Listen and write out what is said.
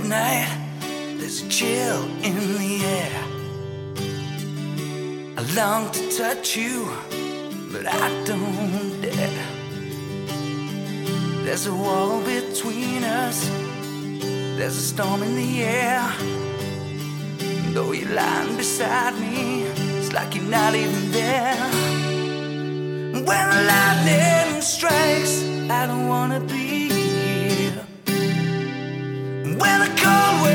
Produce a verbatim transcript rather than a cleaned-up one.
night, there's a chill in the air. I long to touch you, but I don't dare. There's a wall between us, there's a storm in the air. Though you're lying beside me, it's like you're not even there. When the lightning strikes, I don't wanna be here. When the cold